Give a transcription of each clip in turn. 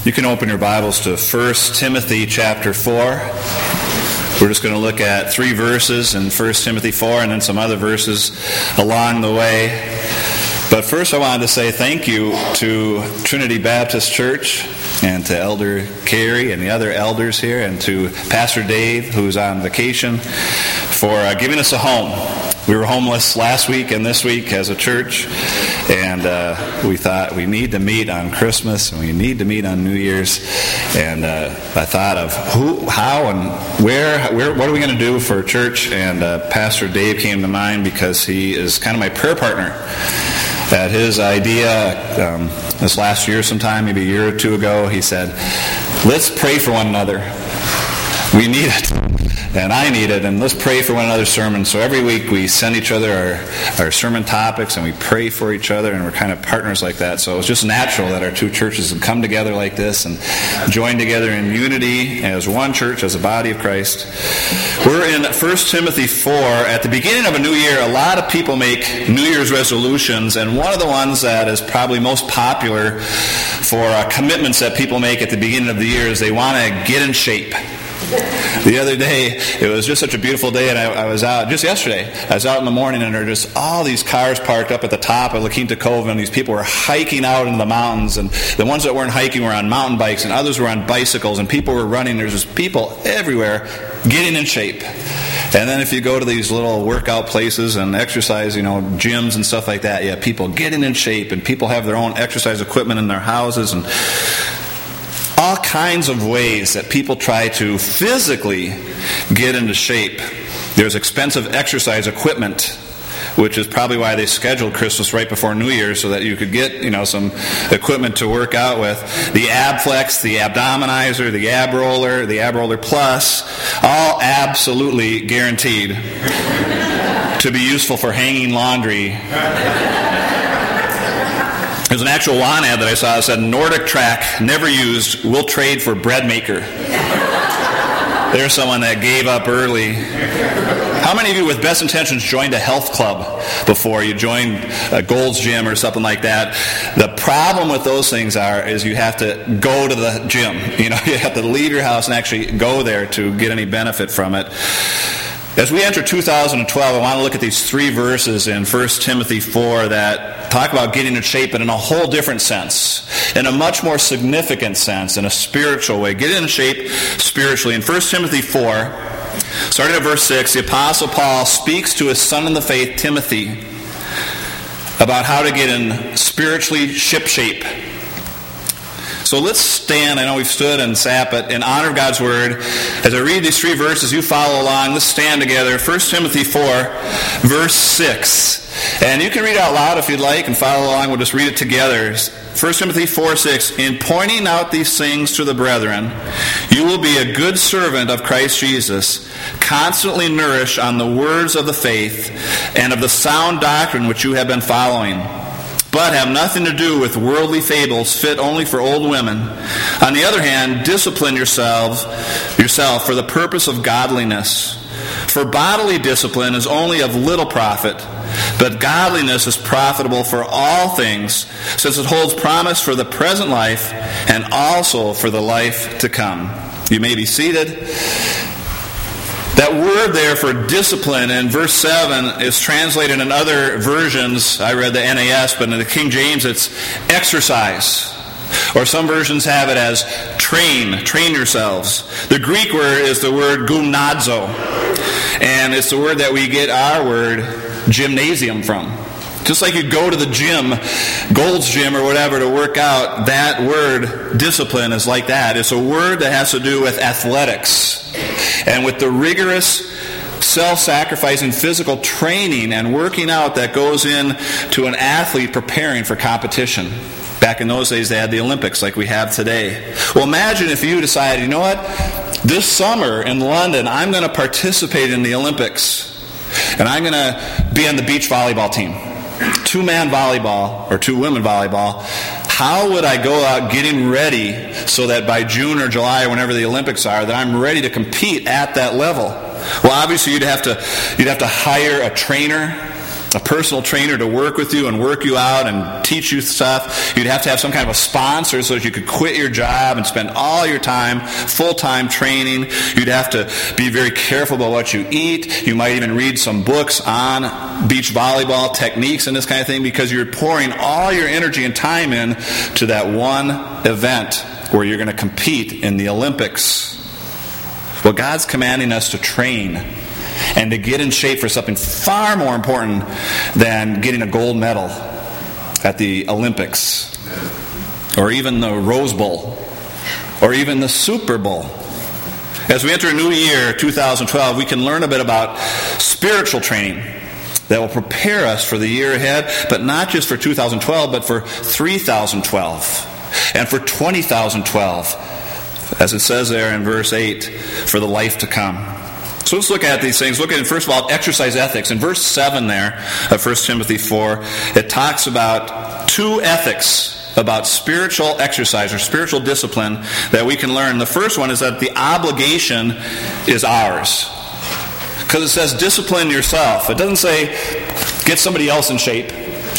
You can open your Bibles to 1 Timothy chapter 4. We're just going to look at 3 verses in 1 Timothy 4 and then some other verses along the way. But first I wanted to say thank you to Trinity Baptist Church and to Elder Carey and the other elders here and to Pastor Dave, who's on vacation, for giving us a home. We were homeless last week and this week as a church, and we thought we need to meet on Christmas and we need to meet on New Year's. And I thought of how, and where, what are we going to do for church? And Pastor Dave came to mind because he is kind of my prayer partner. At his idea, this last year sometime, maybe a year or two ago, he said, let's pray for one another. We need it. And I need it, and let's pray for one another's sermons. So every week we send each other our sermon topics, and we pray for each other, and we're kind of partners like that. So it's just natural that our two churches would come together like this and join together in unity as one church, as a body of Christ. We're in 1 Timothy 4. At the beginning of a new year, a lot of people make New Year's resolutions, and one of the ones that is probably most popular for commitments that people make at the beginning of the year is they want to get in shape. The other day, it was just such a beautiful day, and I was out, just yesterday, I was out in the morning, and there were just all these cars parked up at the top of La Quinta Cove, and these people were hiking out into the mountains, and the ones that weren't hiking were on mountain bikes, and others were on bicycles, and people were running. There's just people everywhere getting in shape. And then if you go to these little workout places and exercise, gyms and stuff like that, people getting in shape, and people have their own exercise equipment in their houses, and all kinds of ways that people try to physically get into shape. There's expensive exercise equipment, which is probably why they scheduled Christmas right before New Year's so that you could get, some equipment to work out with. The AbFlex, the Abdominizer, the Ab Roller, the Ab Roller Plus, all absolutely guaranteed to be useful for hanging laundry. There's an actual lawn ad that I saw that said, Nordic Track, never used, will trade for bread maker. There's someone that gave up early. How many of you with best intentions joined a health club before? You joined a Gold's Gym or something like that. The problem with those things is you have to go to the gym. You have to leave your house and actually go there to get any benefit from it. As we enter 2012, I want to look at these 3 verses in 1 Timothy 4 that talk about getting in shape, but in a whole different sense, in a much more significant sense, in a spiritual way. Get in shape spiritually. In 1 Timothy 4, starting at verse 6, the Apostle Paul speaks to his son in the faith, Timothy, about how to get in spiritually shipshape. So let's stand. I know we've stood and sat, but in honor of God's Word, as I read these 3 verses, you follow along. Let's stand together. 1 Timothy 4, verse 6. And you can read out loud if you'd like and follow along. We'll just read it together. 1 Timothy 4, 6. In pointing out these things to the brethren, you will be a good servant of Christ Jesus, constantly nourished on the words of the faith and of the sound doctrine which you have been following, but have nothing to do with worldly fables fit only for old women. On the other hand, discipline yourself for the purpose of godliness. For bodily discipline is only of little profit, but godliness is profitable for all things, since it holds promise for the present life and also for the life to come. You may be seated. That word there for discipline in verse 7 is translated in other versions. I read the NAS, but in the King James it's exercise. Or some versions have it as train yourselves. The Greek word is the word gymnazo. And it's the word that we get our word gymnasium from. Just like you go to the gym, Gold's Gym or whatever, to work out, that word discipline is like that. It's a word that has to do with athletics and with the rigorous self-sacrificing physical training and working out that goes into an athlete preparing for competition. Back in those days, they had the Olympics like we have today. Well, imagine if you decided, you know what? This summer in London, I'm going to participate in the Olympics. And I'm going to be on the beach volleyball team. 2-man volleyball or 2-women volleyball. How would I go out getting ready so that by June or July or whenever the Olympics are, that I'm ready to compete at that level? Well, obviously you'd have to hire a trainer. a personal trainer to work with you and work you out and teach you stuff. You'd have to have some kind of a sponsor so that you could quit your job and spend all your time, full-time training. You'd have to be very careful about what you eat. You might even read some books on beach volleyball techniques and this kind of thing because you're pouring all your energy and time in to that one event where you're going to compete in the Olympics. Well, God's commanding us to train and to get in shape for something far more important than getting a gold medal at the Olympics, or even the Rose Bowl, or even the Super Bowl. As we enter a new year, 2012, we can learn a bit about spiritual training that will prepare us for the year ahead, but not just for 2012, but for 3012 and for 20,012, as it says there in verse 8, for the life to come. So let's look at these things. Look at, first of all, exercise ethics. In verse 7 there of 1 Timothy 4, it talks about two ethics about spiritual exercise or spiritual discipline that we can learn. The first one is that the obligation is ours. Because it says discipline yourself. It doesn't say get somebody else in shape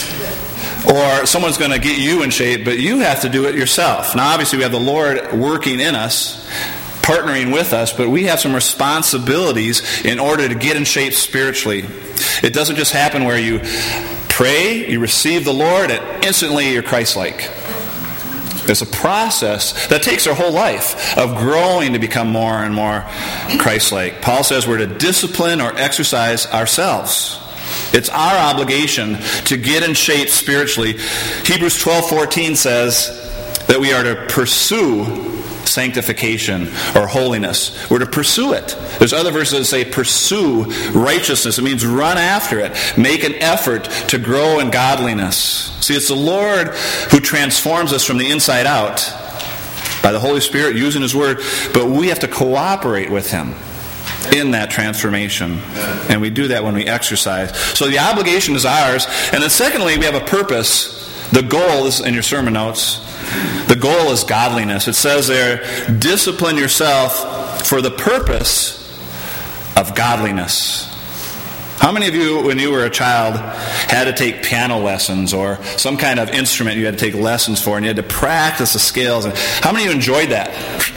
or someone's going to get you in shape, but you have to do it yourself. Now obviously we have the Lord working in us, partnering with us, but we have some responsibilities in order to get in shape spiritually. It doesn't just happen where you pray, you receive the Lord, and instantly you're Christ-like. It's a process that takes our whole life of growing to become more and more Christ-like. Paul says we're to discipline or exercise ourselves. It's our obligation to get in shape spiritually. Hebrews 12:14 says that we are to pursue sanctification or holiness. We're to pursue it. There's other verses that say pursue righteousness. It means run after it. Make an effort to grow in godliness. See, it's the Lord who transforms us from the inside out by the Holy Spirit using His Word, but we have to cooperate with Him in that transformation. And we do that when we exercise. So the obligation is ours. And then secondly, we have a purpose. The goal is in your sermon notes. The goal is godliness. It says there, discipline yourself for the purpose of godliness. How many of you, when you were a child, had to take piano lessons or some kind of instrument you had to take lessons for and you had to practice the scales? And how many of you enjoyed that?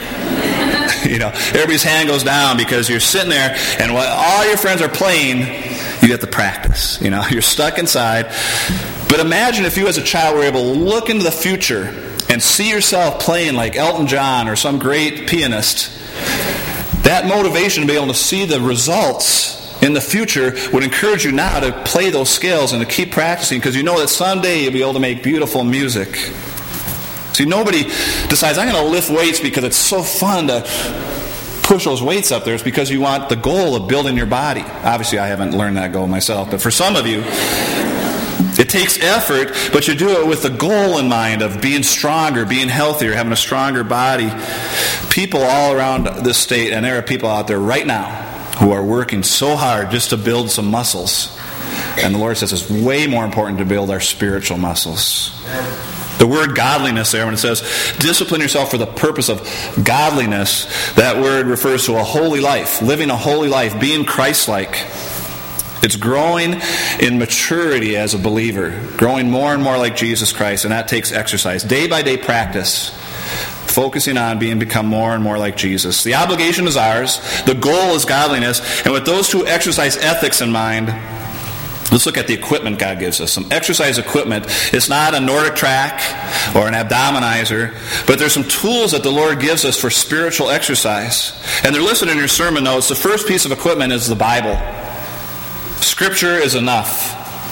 You know, everybody's hand goes down because you're sitting there and while all your friends are playing, you have to practice. You know, you're stuck inside. But imagine if you as a child were able to look into the future and see yourself playing like Elton John or some great pianist. That motivation to be able to see the results in the future would encourage you now to play those scales and to keep practicing because you know that someday you'll be able to make beautiful music. See, nobody decides, I'm going to lift weights because it's so fun to push those weights up there. It's because you want the goal of building your body. Obviously, I haven't learned that goal myself, but for some of you, it takes effort, but you do it with the goal in mind of being stronger, being healthier, having a stronger body. People all around this state, and there are people out there right now who are working so hard just to build some muscles. And the Lord says it's way more important to build our spiritual muscles. The word godliness there, when it says discipline yourself for the purpose of godliness, that word refers to a holy life, living a holy life, being Christ-like. It's growing in maturity as a believer, growing more and more like Jesus Christ, and that takes exercise. Day by day practice, focusing on become more and more like Jesus. The obligation is ours. The goal is godliness. And with those two exercise ethics in mind, let's look at the equipment God gives us. Some exercise equipment. It's not a Nordic track or an abdominizer, but there's some tools that the Lord gives us for spiritual exercise. And they're listed in your sermon notes. The first piece of equipment is the Bible. Scripture is enough.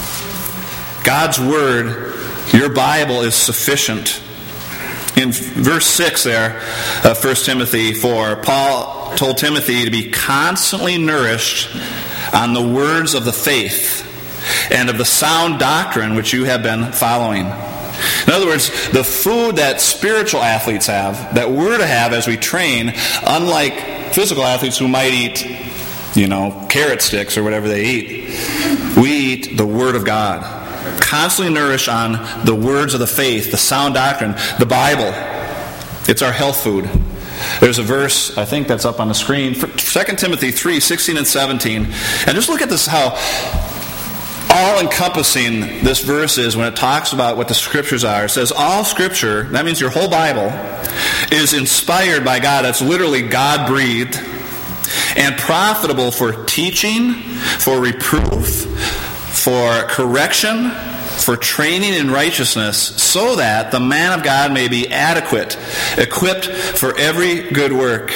God's Word, your Bible, is sufficient. In verse 6 there of 1 Timothy 4, Paul told Timothy to be constantly nourished on the words of the faith and of the sound doctrine which you have been following. In other words, the food that spiritual athletes have, that we're to have as we train, unlike physical athletes who might eat, carrot sticks or whatever they eat, we eat the Word of God. Constantly nourished on the words of the faith, the sound doctrine, the Bible. It's our health food. There's a verse, I think that's up on the screen, 2 Timothy 3, 16 and 17. And just look at this, how all-encompassing this verse is when it talks about what the Scriptures are. It says all Scripture, that means your whole Bible, is inspired by God. That's literally God-breathed, and profitable for teaching, for reproof, for correction, for training in righteousness, so that the man of God may be adequate, equipped for every good work.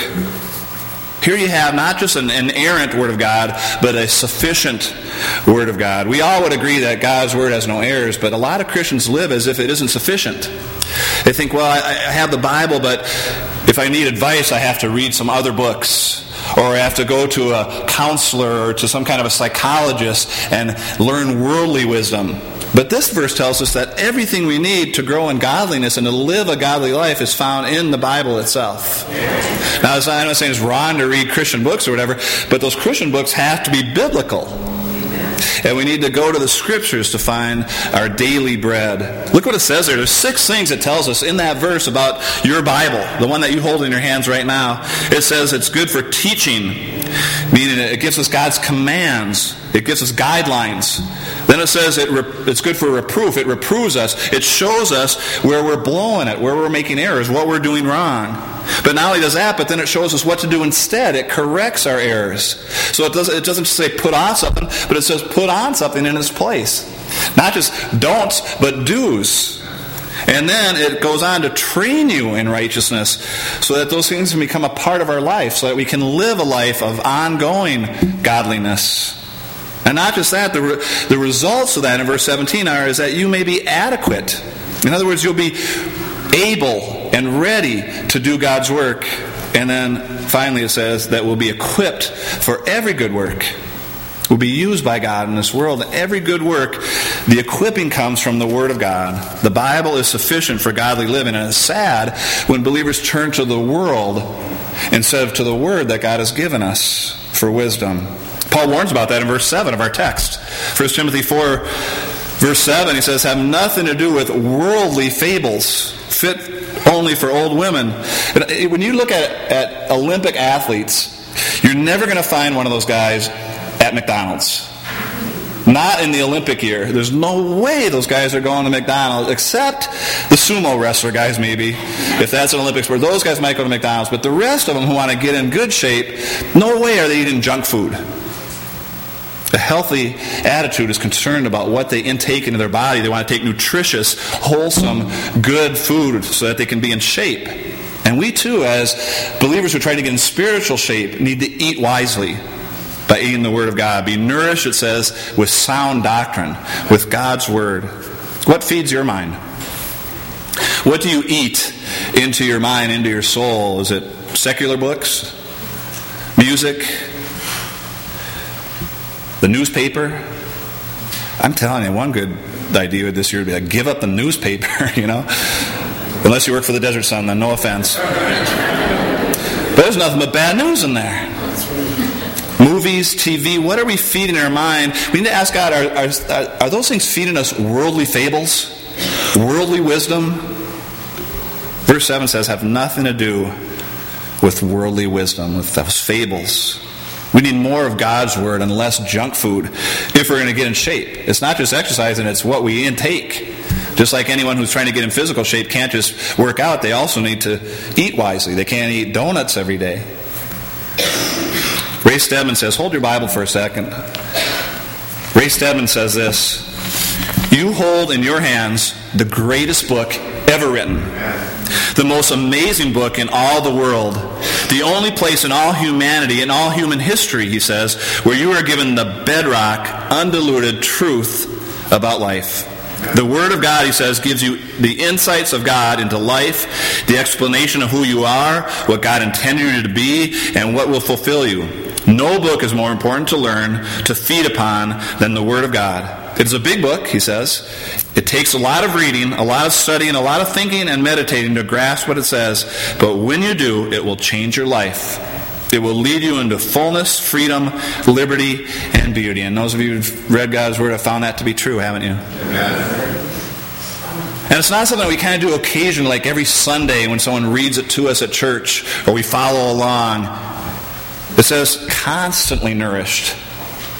Here you have not just an inerrant Word of God, but a sufficient Word of God. We all would agree that God's Word has no errors, but a lot of Christians live as if it isn't sufficient. They think, well, I have the Bible, but if I need advice, I have to read some other books. Or I have to go to a counselor or to some kind of a psychologist and learn worldly wisdom. But this verse tells us that everything we need to grow in godliness and to live a godly life is found in the Bible itself. Now, I'm not saying it's wrong to read Christian books or whatever, but those Christian books have to be biblical. And we need to go to the Scriptures to find our daily bread. Look what it says there. There's 6 things it tells us in that verse about your Bible, the one that you hold in your hands right now. It says it's good for teaching, meaning it gives us God's commands. It gives us guidelines. Then it says it's good for reproof. It reproves us. It shows us where we're blowing it, where we're making errors, what we're doing wrong. But not only does that, but then it shows us what to do instead. It corrects our errors. So it doesn't say put off something, but it says put on something in its place. Not just don'ts, but do's. And then it goes on to train you in righteousness so that those things can become a part of our life, so that we can live a life of ongoing godliness. And not just that, the results of that in verse 17 is that you may be adequate. In other words, you'll be able and ready to do God's work. And then finally it says that we'll be equipped for every good work. We'll be used by God in this world. Every good work, the equipping comes from the Word of God. The Bible is sufficient for godly living. And it's sad when believers turn to the world instead of to the Word that God has given us for wisdom. Paul warns about that in verse 7 of our text. 1 Timothy 4, verse 7, he says, have nothing to do with worldly fables, fit only for old women. When you look at Olympic athletes, you're never going to find one of those guys at McDonald's. Not in the Olympic year. There's no way those guys are going to McDonald's, except the sumo wrestler guys maybe, if that's an Olympic sport. Those guys might go to McDonald's, but the rest of them who want to get in good shape, no way are they eating junk food. A healthy attitude is concerned about what they intake into their body. They want to take nutritious, wholesome, good food so that they can be in shape. And we too, as believers who try to get in spiritual shape, need to eat wisely by eating the Word of God. Be nourished, it says, with sound doctrine, with God's Word. What feeds your mind? What do you eat into your mind, into your soul? Is it secular books? Music? The newspaper? I'm telling you, one good idea this year would be like, give up the newspaper, Unless you work for the Desert Sun, then no offense. But there's nothing but bad news in there. Movies, TV, what are we feeding our mind? We need to ask God, are those things feeding us worldly fables? Worldly wisdom? Verse 7 says, have nothing to do with worldly wisdom, with those fables. We need more of God's Word and less junk food if we're going to get in shape. It's not just exercising, it's what we intake. Just like anyone who's trying to get in physical shape can't just work out, they also need to eat wisely. They can't eat donuts every day. Ray Stedman says, hold your Bible for a second. Ray Stedman says this, you hold in your hands the greatest book ever written. The most amazing book in all the world. The only place in all humanity, in all human history, he says, where you are given the bedrock, undiluted truth about life. The Word of God, he says, gives you the insights of God into life, the explanation of who you are, what God intended you to be, and what will fulfill you. No book is more important to learn, to feed upon, than the Word of God. It is a big book, he says. It takes a lot of reading, a lot of studying, a lot of thinking and meditating to grasp what it says. But when you do, it will change your life. It will lead you into fullness, freedom, liberty, and beauty. And those of you who've read God's Word have found that to be true, haven't you? Amen. And it's not something we kind of do occasionally, like every Sunday when someone reads it to us at church, or we follow along. It says constantly nourished.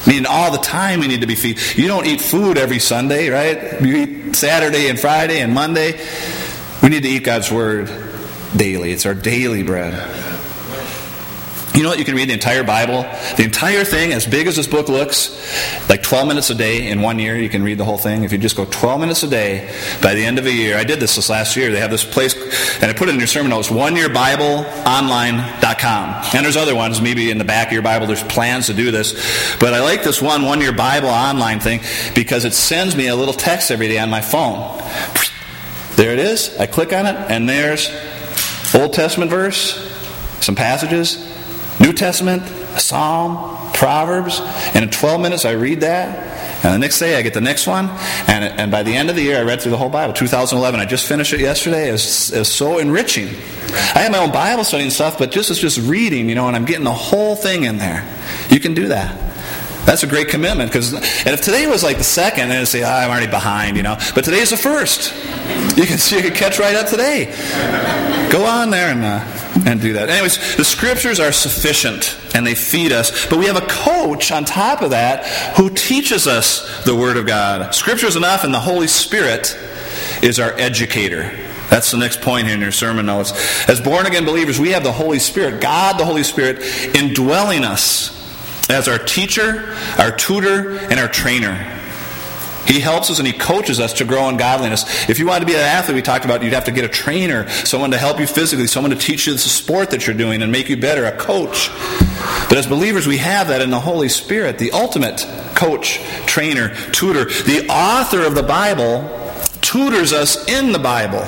Meaning all the time we need to be feed. You don't eat food every Sunday, right? You eat Saturday and Friday and Monday. We need to eat God's Word daily. It's our daily bread. You know what? You can read the entire Bible, the entire thing, as big as this book looks, like 12 minutes a day in 1 year. You can read the whole thing. If you just go 12 minutes a day, by the end of a year, I did this last year. They have this place, and I put it in your sermon notes, oneyearbibleonline.com. And there's other ones, maybe in the back of your Bible, there's plans to do this. But I like this One Year Bible Online thing because it sends me a little text every day on my phone. There it is. I click on it, and there's Old Testament verse, some passages, New Testament, a Psalm, Proverbs, and in 12 minutes I read that, and the next day I get the next one, and by the end of the year I read through the whole Bible. 2011, I just finished it yesterday. It was so enriching. I have my own Bible study and stuff, but it's just reading, and I'm getting the whole thing in there. You can do that. That's a great commitment. And if today was like the second, then I'd say, I'm already behind, But today's the first. You can catch right up today. Go on there and do that. Anyways, the Scriptures are sufficient, and they feed us. But we have a coach on top of that who teaches us the Word of God. Scripture is enough, and the Holy Spirit is our educator. That's the next point here in your sermon notes. As born-again believers, we have the Holy Spirit, God the Holy Spirit, indwelling us as our teacher, our tutor, and our trainer. He helps us and He coaches us to grow in godliness. If you wanted to be an athlete, we talked about, you'd have to get a trainer, someone to help you physically, someone to teach you the sport that you're doing and make you better, a coach. But as believers, we have that in the Holy Spirit, the ultimate coach, trainer, tutor. The author of the Bible tutors us in the Bible.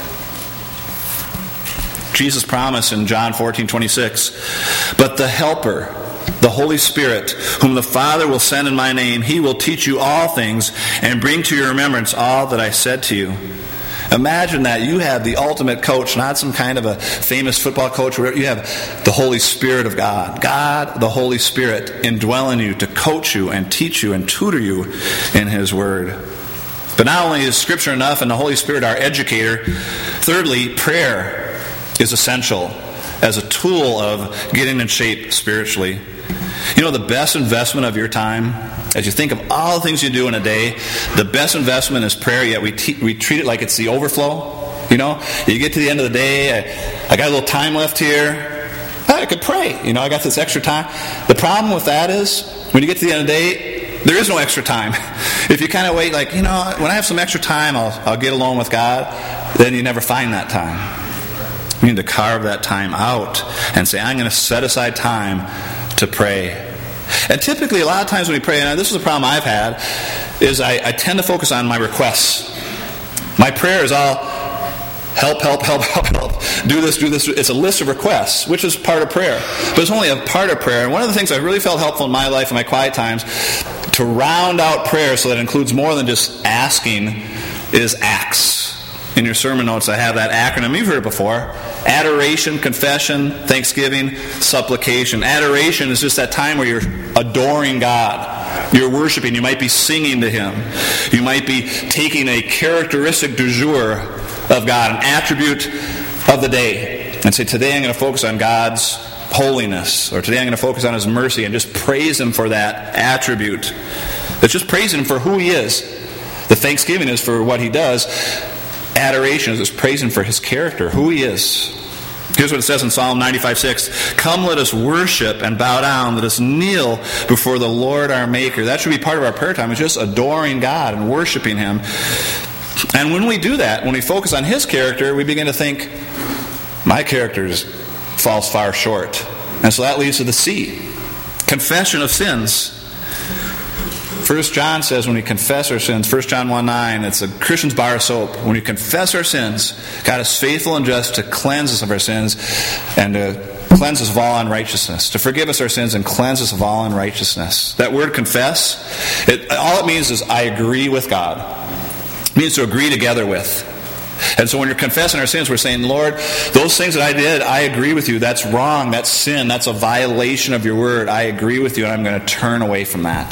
Jesus promised in John 14:26, "But the Helper, the Holy Spirit, whom the Father will send in my name, He will teach you all things and bring to your remembrance all that I said to you." Imagine that. You have the ultimate coach, not some kind of a famous football coach. You have the Holy Spirit of God. God, the Holy Spirit, indwelling you to coach you and teach you and tutor you in His Word. But not only is Scripture enough and the Holy Spirit our educator, thirdly, prayer is essential as a tool of getting in shape spiritually. The best investment of your time, as you think of all the things you do in a day, the best investment is prayer, yet we treat it like it's the overflow. You get to the end of the day, I got a little time left here, I could pray. I got this extra time. The problem with that is, when you get to the end of the day, there is no extra time. If you kind of wait, when I have some extra time, I'll get alone with God, then you never find that time. You need to carve that time out and say, I'm going to set aside time to pray. And typically, a lot of times when we pray, and this is a problem I've had, is I tend to focus on my requests. My prayer is all, help, do this. It's a list of requests, which is part of prayer. But it's only a part of prayer. And one of the things I really felt helpful in my life, in my quiet times, to round out prayer so that it includes more than just asking, is ACTS. In your sermon notes, I have that acronym. You've heard it before. Adoration, confession, thanksgiving, supplication. Adoration is just that time where you're adoring God. You're worshiping. You might be singing to Him. You might be taking a characteristic du jour of God, an attribute of the day, and say, today I'm going to focus on God's holiness, or today I'm going to focus on His mercy, and just praise Him for that attribute. It's just praising Him for who He is. The thanksgiving is for what He does. Adoration is just praising for His character, who He is. Here's what it says in Psalm 95:6. "Come, let us worship and bow down. Let us kneel before the Lord our Maker." That should be part of our prayer time. It's just adoring God and worshiping Him. And when we do that, when we focus on His character, we begin to think, my character falls far short. And so that leads to the C, confession of sins. 1 John says when we confess our sins, 1 John 1:9, it's a Christian's bar of soap. When we confess our sins, God is faithful and just to cleanse us of our sins and to cleanse us of all unrighteousness, to forgive us our sins and cleanse us of all unrighteousness. That word confess, all it means is I agree with God. It means to agree together with. And so when you're confessing our sins, we're saying, Lord, those things that I did, I agree with you. That's wrong. That's sin. That's a violation of your word. I agree with you, and I'm going to turn away from that.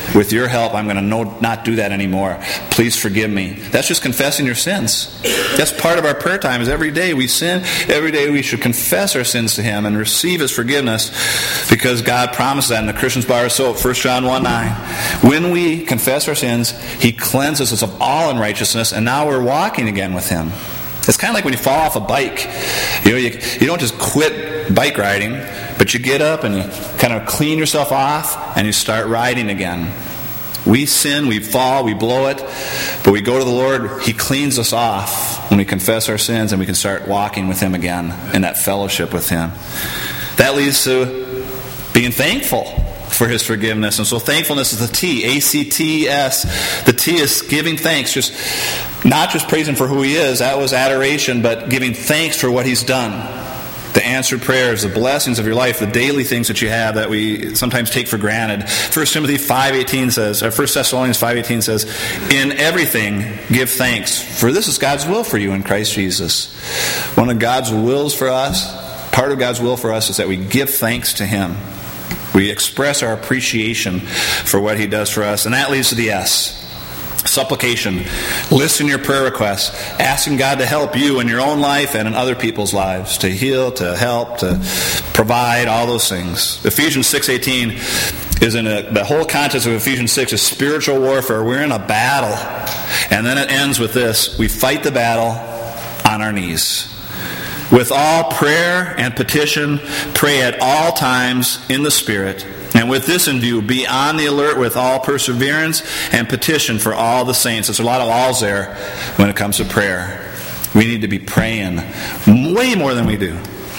with your help, I'm going to not do that anymore. Please forgive me. That's just confessing your sins. That's part of our prayer time, is every day we sin. Every day we should confess our sins to Him and receive His forgiveness, because God promised that in the Christian's bar of soap, 1 John 1:9. When we confess our sins, He cleanses us of all unrighteousness, and now we're walking again with Him. It's kind of like when you fall off a bike. You don't just quit bike riding, but you get up and you kind of clean yourself off and you start riding again. We sin, we fall, we blow it, but we go to the Lord. He cleans us off when we confess our sins, and we can start walking with Him again in that fellowship with Him. That leads to being thankful for His forgiveness. And so thankfulness is the T, A-C-T-S. The T is giving thanks, not just praising for who He is, that was adoration, but giving thanks for what He's done. The answered prayers, the blessings of your life, the daily things that you have that we sometimes take for granted. 1 Timothy 5:18 says, or 1 Thessalonians 5:18 says, in everything give thanks, for this is God's will for you in Christ Jesus. One of God's wills for us, part of God's will for us, is that we give thanks to Him. We express our appreciation for what He does for us. And that leads to the S. Supplication. Listen your prayer requests. Asking God to help you in your own life and in other people's lives. To heal, to help, to provide, all those things. Ephesians 6:18 is the whole context of Ephesians 6 is spiritual warfare. We're in a battle. And then it ends with this. We fight the battle on our knees. With all prayer and petition, pray at all times in the Spirit. And with this in view, be on the alert with all perseverance and petition for all the saints. There's a lot of alls there when it comes to prayer. We need to be praying way more than we do.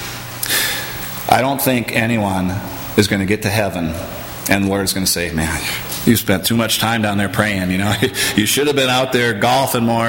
I don't think anyone is going to get to heaven and the Lord's going to say, man, you spent too much time down there praying. You should have been out there golfing more.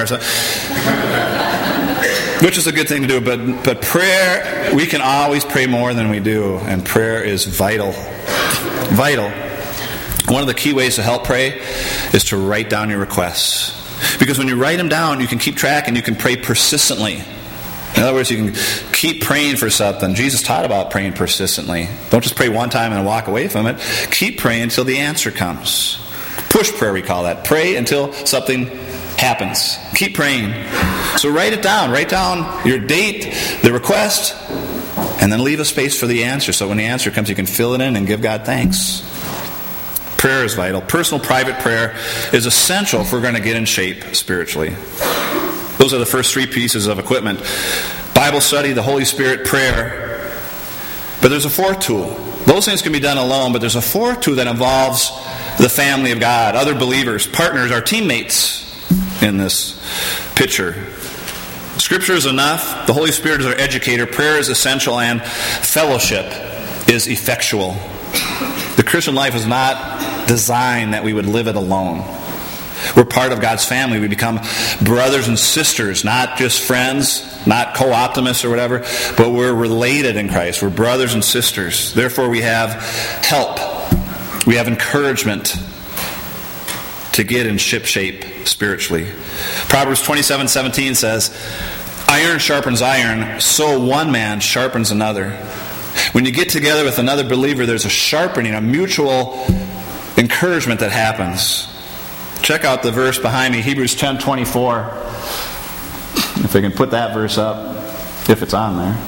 Which is a good thing to do, but prayer, we can always pray more than we do, and prayer is vital. Vital. One of the key ways to help pray is to write down your requests. Because when you write them down, you can keep track and you can pray persistently. In other words, you can keep praying for something. Jesus taught about praying persistently. Don't just pray one time and walk away from it. Keep praying until the answer comes. Push prayer, we call that. Pray until something happens. Keep praying. So write it down. Write down your date, the request, and then leave a space for the answer. So when the answer comes, you can fill it in and give God thanks. Prayer is vital. Personal, private prayer is essential if we're going to get in shape spiritually. Those are the first three pieces of equipment. Bible study, the Holy Spirit, prayer. But there's a fourth tool. Those things can be done alone, but there's a fourth tool that involves the family of God, other believers, partners, our teammates in this picture. Scripture is enough. The Holy Spirit is our educator. Prayer is essential, and fellowship is effectual. The Christian life is not designed that we would live it alone. We're part of God's family. We become brothers and sisters, not just friends, not co-optimists or whatever, but we're related in Christ. We're brothers and sisters. Therefore, we have help. We have encouragement to get in ship shape spiritually. Proverbs 27:17 says, iron sharpens iron, so one man sharpens another. When you get together with another believer, there's a sharpening, a mutual encouragement that happens. Check out the verse behind me, Hebrews 10:24. If I can put that verse up, if it's on there.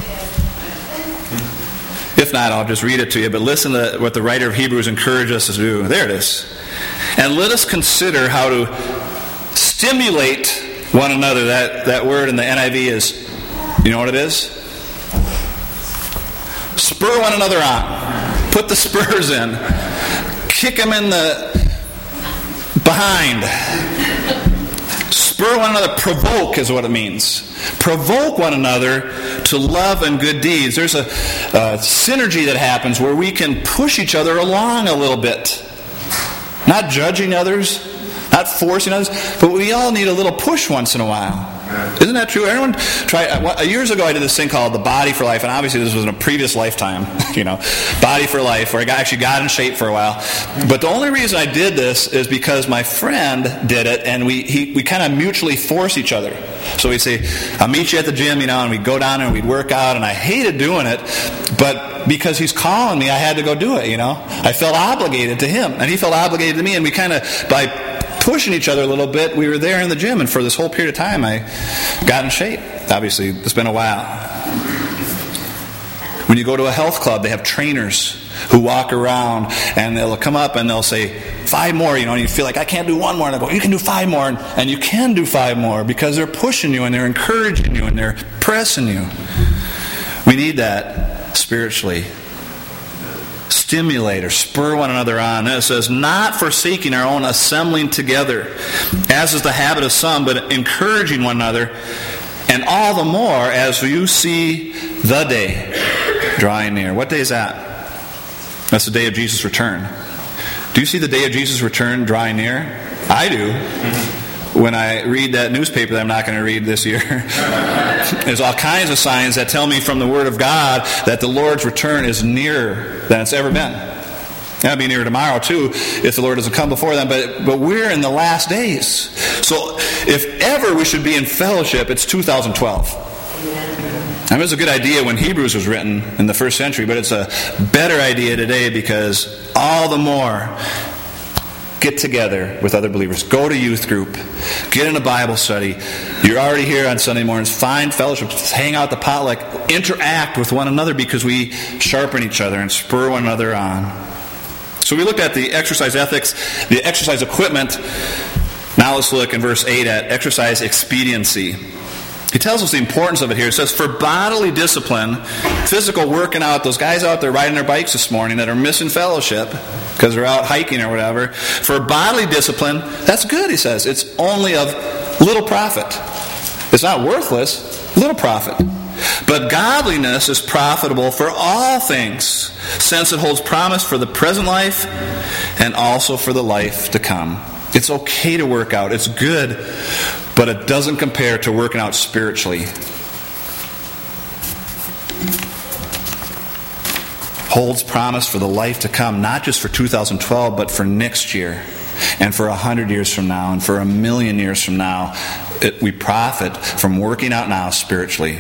If not, I'll just read it to you. But listen to what the writer of Hebrews encourages us to do. There it is. And let us consider how to stimulate one another. That word in the NIV is, you know what it is? Spur one another on. Put the spurs in. Kick them in the behind. Spur one another. Provoke is what it means. Provoke one another to love and good deeds. There's a synergy that happens where we can push each other along a little bit. Not judging others, not forcing others, but we all need a little push once in a while. Isn't that true? Everyone try. Years ago, I did this thing called the Body for Life, and obviously this was in a previous lifetime. Body for Life, where I actually got in shape for a while. But the only reason I did this is because my friend did it, and we kind of mutually force each other. So we'd say, "I'll meet you at the gym," and we'd go down and we'd work out, and I hated doing it, but because he's calling me, I had to go do it. I felt obligated to him, and he felt obligated to me, and we kind of by pushing each other a little bit, we were there in the gym, and for this whole period of time I got in shape. Obviously, it's been a while. When you go to a health club, they have trainers who walk around, and they'll come up and they'll say, 5 more, and you feel like, I can't do 1 more, and I go, you can do 5 more, and you can do 5 more, because they're pushing you, and they're encouraging you, and they're pressing you. We need that spiritually. Stimulate or spur one another on. And it says, not forsaking our own assembling together, as is the habit of some, but encouraging one another, and all the more as you see the day drawing near. What day is that? That's the day of Jesus' return. Do you see the day of Jesus' return drawing near? I do. When I read that newspaper that I'm not going to read this year, there's all kinds of signs that tell me from the Word of God that the Lord's return is nearer than it's ever been. That'll be nearer tomorrow too, if the Lord doesn't come before then. But we're in the last days. So if ever we should be in fellowship, it's 2012. I mean, it was a good idea when Hebrews was written in the first century, but it's a better idea today, because all the more get together with other believers. Go to youth group. Get in a Bible study. You're already here on Sunday mornings. Find fellowship. Hang out at the potluck. Interact with one another, because we sharpen each other and spur one another on. So we looked at the exercise ethics, the exercise equipment. Now let's look in verse 8 at exercise expediency. He tells us the importance of it here. It says, for bodily discipline, physical working out, those guys out there riding their bikes this morning that are missing fellowship because they're out hiking or whatever, for bodily discipline, that's good, he says. It's only of little profit. It's not worthless, little profit. But godliness is profitable for all things, since it holds promise for the present life and also for the life to come. It's okay to work out. It's good, but it doesn't compare to working out spiritually. Holds promise for the life to come, not just for 2012, but for next year, and for 100 years from now, and for 1,000,000 years from now. We profit from working out now spiritually.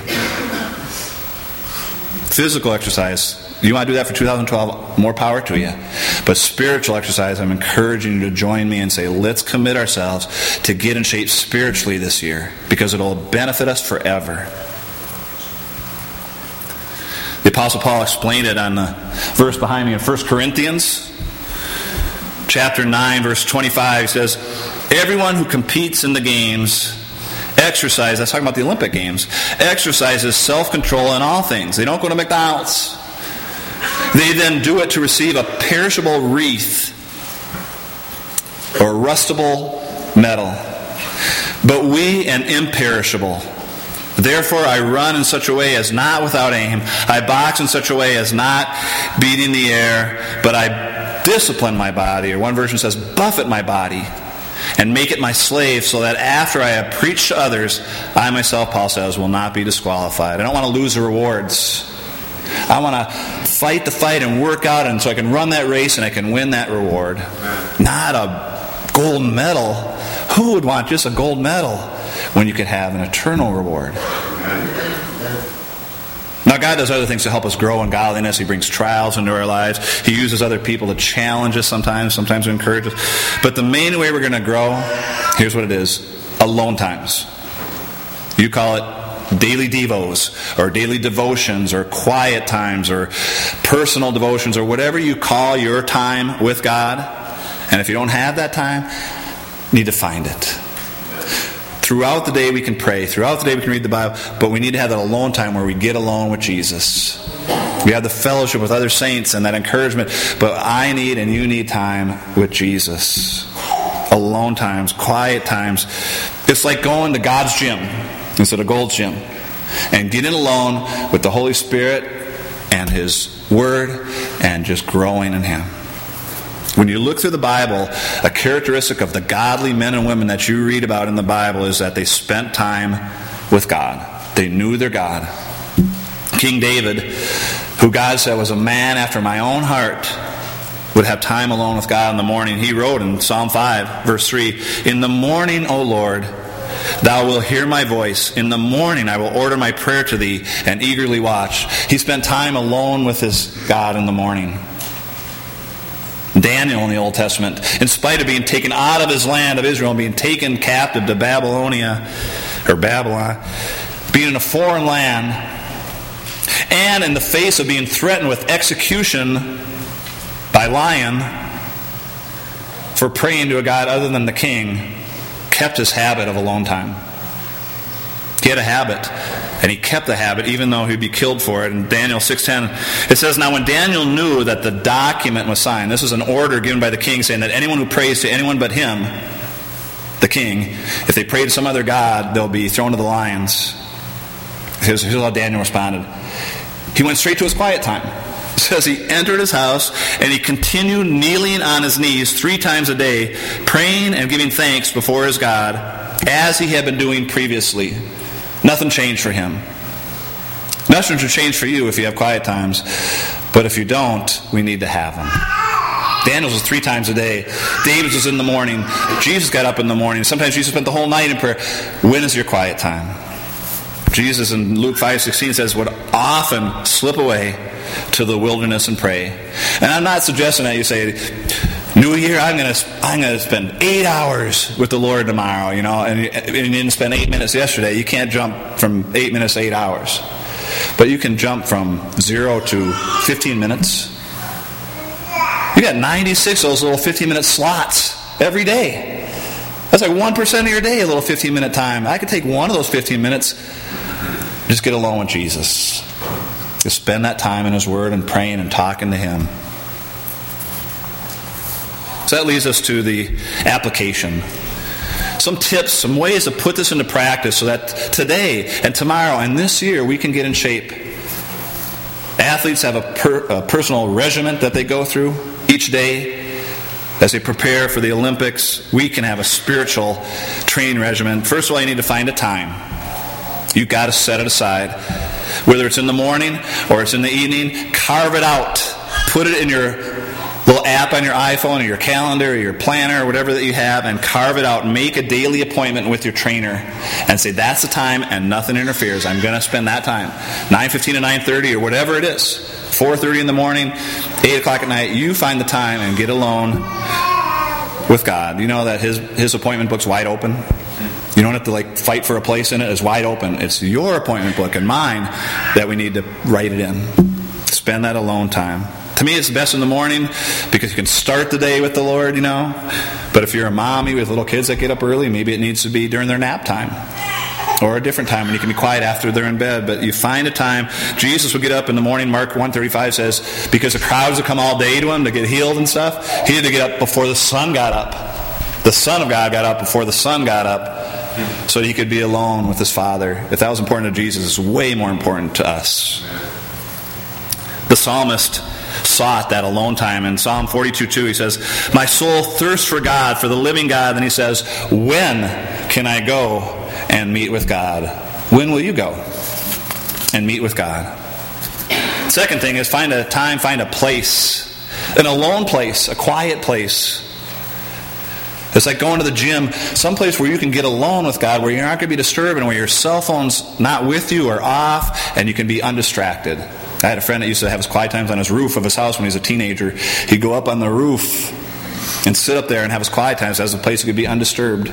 Physical exercise, you want to do that for 2012, more power to you. But spiritual exercise, I'm encouraging you to join me and say, let's commit ourselves to get in shape spiritually this year, because it'll benefit us forever. The Apostle Paul explained it on the verse behind me in 1 Corinthians chapter 9, verse 25. He says, everyone who competes in the games exercise, that's talking about the Olympic Games, exercises self-control in all things. They don't go to McDonald's. They then do it to receive a perishable wreath or rustable medal, but we an imperishable. Therefore I run in such a way as not without aim. I box in such a way as not beating the air, but I discipline my body, or one version says buffet my body, and make it my slave, so that after I have preached to others, I myself, Paul says, will not be disqualified. I don't want to lose the rewards. I want to fight the fight and work out, and so I can run that race and I can win that reward. Not a gold medal. Who would want just a gold medal when you could have an eternal reward? Now, God does other things to help us grow in godliness. He brings trials into our lives. He uses other people to challenge us sometimes to encourage us. But the main way we're going to grow, here's what it is: alone times. You call it daily devos, or daily devotions, or quiet times, or personal devotions, or whatever you call your time with God. And if you don't have that time, you need to find it. Throughout the day we can pray. Throughout the day we can read the Bible. But we need to have that alone time where we get alone with Jesus. We have the fellowship with other saints and that encouragement. But I need and you need time with Jesus. Alone times, quiet times. It's like going to God's gym instead of Gold's gym. And getting alone with the Holy Spirit and His Word and just growing in Him. When you look through the Bible, a characteristic of the godly men and women that you read about in the Bible is that they spent time with God. They knew their God. King David, who God said was a man after my own heart, would have time alone with God in the morning. He wrote in Psalm 5, verse 3, "In the morning, O Lord, thou wilt hear my voice. In the morning I will order my prayer to thee and eagerly watch." He spent time alone with his God in the morning. Daniel in the Old Testament, in spite of being taken out of his land of Israel and being taken captive to Babylon, being in a foreign land, and in the face of being threatened with execution by lion for praying to a God other than the king, kept his habit of alone time. He had a habit, and he kept the habit even though he'd be killed for it. In Daniel 6:10, it says, "Now when Daniel knew that the document was signed," this was an order given by the king saying that anyone who prays to anyone but him, the king, if they pray to some other god, they'll be thrown to the lions. Here's how Daniel responded. He went straight to his quiet time. It says he entered his house and he continued kneeling on his knees 3 times a day, praying and giving thanks before his God, as he had been doing previously. Nothing changed for him. Nothing should change for you if you have quiet times, but if you don't, we need to have them. Daniel's was 3 times a day. David's was in the morning. Jesus got up in the morning. Sometimes Jesus spent the whole night in prayer. When is your quiet time? Jesus in Luke 5:16 says would often slip away to the wilderness and pray. And I'm not suggesting that you say, New Year, I'm going to spend 8 hours with the Lord tomorrow, and you didn't spend 8 minutes yesterday. You can't jump from 8 minutes to 8 hours. But you can jump from 0 to 15 minutes. You got 96 of those little 15-minute slots every day. That's like 1% of your day, a little 15-minute time. I could take one of those 15 minutes, just get alone with Jesus. Just spend that time in His Word and praying and talking to Him. So that leads us to the application. Some tips, some ways to put this into practice so that today and tomorrow and this year we can get in shape. Athletes have a personal regimen that they go through each day as they prepare for the Olympics. We can have a spiritual training regimen. First of all, you need to find a time. You've got to set it aside. Whether it's in the morning or it's in the evening, carve it out. Put it in your little app on your iPhone or your calendar or your planner or whatever that you have, and carve it out. Make a daily appointment with your trainer and say, that's the time and nothing interferes. I'm going to spend that time. 9:15 to 9:30 or whatever it is. 4:30 in the morning, 8 o'clock at night. You find the time and get alone with God. You know that His appointment book's wide open. You don't have to fight for a place in it. It's wide open. It's your appointment book and mine that we need to write it in. Spend that alone time. To me, it's best in the morning because you can start the day with the Lord, But if you're a mommy with little kids that get up early, maybe it needs to be during their nap time. Or a different time when you can be quiet after they're in bed. But you find a time. Jesus would get up in the morning. Mark 1:35 says, because the crowds would come all day to Him to get healed and stuff, He had to get up before the sun got up. The Son of God got up before the sun got up so He could be alone with His Father. If that was important to Jesus, it's way more important to us. The psalmist sought that alone time. In Psalm 42:2 he says, my soul thirsts for God, for the living God. Then he says, when can I go and meet with God? When will you go and meet with God? Second thing is find a time, find a place. An alone place, a quiet place. It's like going to the gym, someplace where you can get alone with God, where you're not going to be disturbed and where your cell phone's not with you or off, and you can be undistracted. I had a friend that used to have his quiet times on his roof of his house when he was a teenager. He'd go up on the roof and sit up there and have his quiet times as a place he could be undisturbed.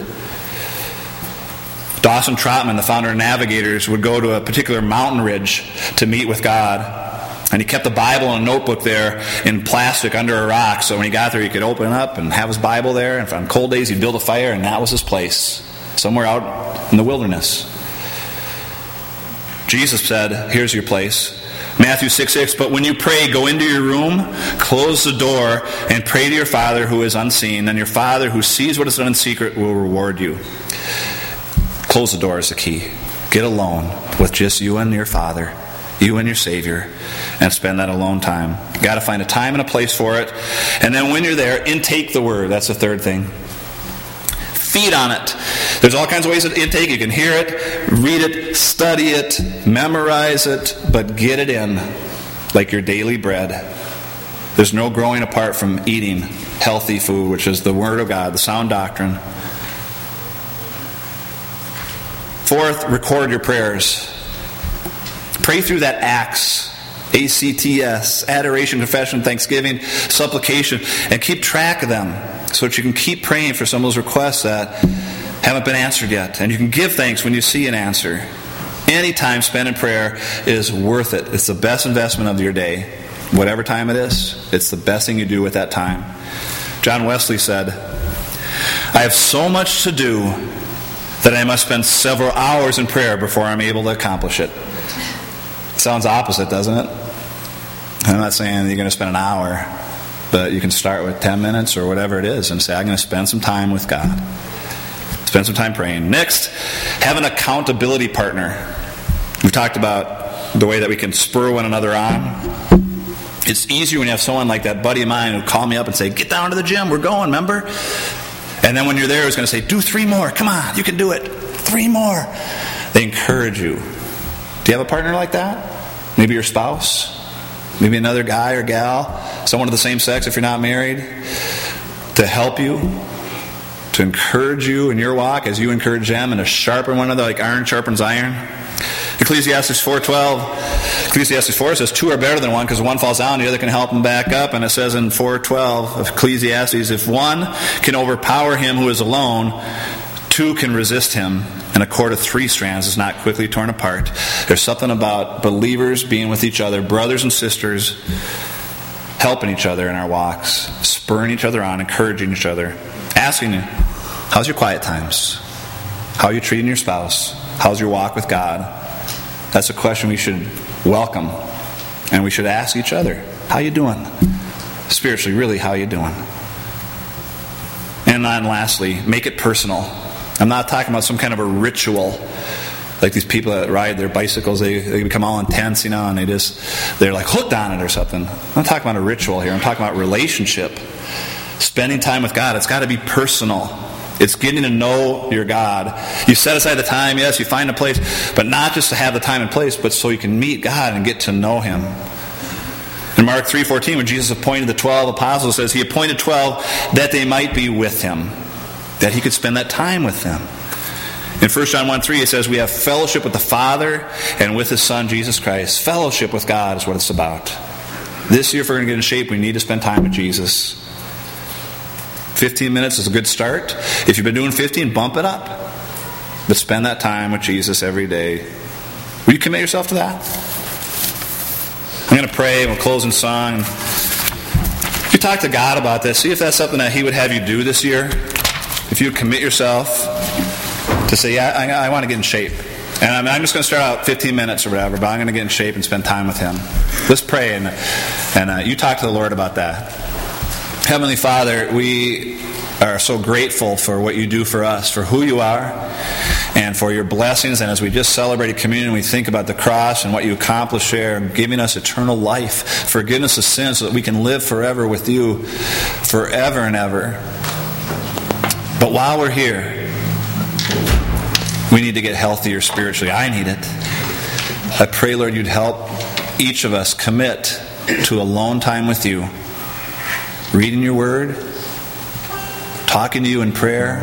Dawson Trotman, the founder of Navigators, would go to a particular mountain ridge to meet with God. And he kept the Bible and a notebook there in plastic under a rock. So when he got there, he could open it up and have his Bible there. And on cold days, he'd build a fire, and that was his place. Somewhere out in the wilderness. Jesus said, here's your place. Matthew 6:6, but when you pray, go into your room, close the door, and pray to your Father who is unseen. Then your Father who sees what is done in secret will reward you. Close the door is the key. Get alone with just you and your Father, you and your Savior, and spend that alone time. You got to find a time and a place for it. And then when you're there, intake the Word. That's the third thing. Feed on it. There's all kinds of ways of intake. You can hear it, read it, study it, memorize it, but get it in like your daily bread. There's no growing apart from eating healthy food, which is the Word of God, the sound doctrine. Fourth, record your prayers. Pray through that ACTS, A-C-T-S, adoration, confession, thanksgiving, supplication, and keep track of them so that you can keep praying for some of those requests that haven't been answered yet. And you can give thanks when you see an answer. Any time spent in prayer is worth it. It's the best investment of your day. Whatever time it is, it's the best thing you do with that time. John Wesley said, "I have so much to do that I must spend several hours in prayer before I'm able to accomplish it." Sounds opposite, doesn't it? I'm not saying you're going to spend an hour, but you can start with 10 minutes or whatever it is and say, I'm going to spend some time with God. Spend some time praying. Next, have an accountability partner. We talked about the way that we can spur one another on. It's easier when you have someone like that buddy of mine who called me up and say, get down to the gym, we're going, remember? And then when you're there, he's going to say, do 3 more. Come on, you can do it. 3 more. They encourage you. Do you have a partner like that? Maybe your spouse? Maybe another guy or gal? Someone of the same sex if you're not married? To help you? To encourage you in your walk as you encourage them, and to sharpen one another like iron sharpens iron? Ecclesiastes 4:12. Ecclesiastes 4 says 2 are better than one because one falls down, the other can help him back up. And it says in 4:12 of Ecclesiastes, if one can overpower him who is alone, 2 can resist him, and a cord of 3 strands is not quickly torn apart. There's something about believers being with each other, brothers and sisters, helping each other in our walks, spurring each other on, encouraging each other, asking you, how's your quiet times? How are you treating your spouse? How's your walk with God? That's a question we should welcome, and we should ask each other, how you doing? Spiritually, really, how you doing? And then lastly, make it personal. I'm not talking about some kind of a ritual, like these people that ride their bicycles, they become all intense, and they're like hooked on it or something. I'm not talking about a ritual here. I'm talking about relationship. Spending time with God. It's got to be personal. It's getting to know your God. You set aside the time, yes, you find a place, but not just to have the time and place, but so you can meet God and get to know Him. In Mark 3:14, when Jesus appointed the 12 apostles, it says He appointed 12 that they might be with Him, that He could spend that time with them. In 1 John 1:3, it says we have fellowship with the Father and with His Son, Jesus Christ. Fellowship with God is what it's about. This year, if we're going to get in shape, we need to spend time with Jesus. 15 minutes is a good start. If you've been doing 15, bump it up. But spend that time with Jesus every day. Will you commit yourself to that? I'm going to pray. We'll close in song. If you talk to God about this, see if that's something that He would have you do this year. If you would commit yourself to say, yeah, I want to get in shape. And I'm just going to start out 15 minutes or whatever, but I'm going to get in shape and spend time with Him. Let's pray, and you talk to the Lord about that. Heavenly Father, we are so grateful for what you do for us, for who you are, and for your blessings. And as we just celebrated communion, we think about the cross and what you accomplished there, and giving us eternal life, forgiveness of sins, so that we can live forever with you, forever and ever. But while we're here, we need to get healthier spiritually. I need it. I pray, Lord, you'd help each of us commit to alone time with you. Reading your word, talking to you in prayer,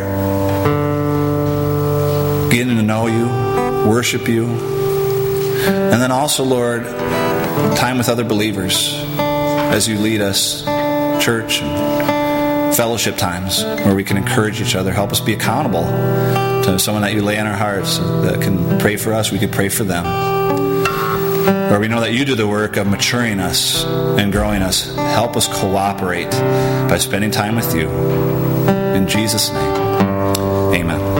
getting to know you, worship you, and then also, Lord, time with other believers as you lead us, church and fellowship times where we can encourage each other, help us be accountable to someone that you lay on our hearts that can pray for us, we can pray for them. Lord, we know that you do the work of maturing us and growing us. Help us cooperate by spending time with you. In Jesus' name, amen.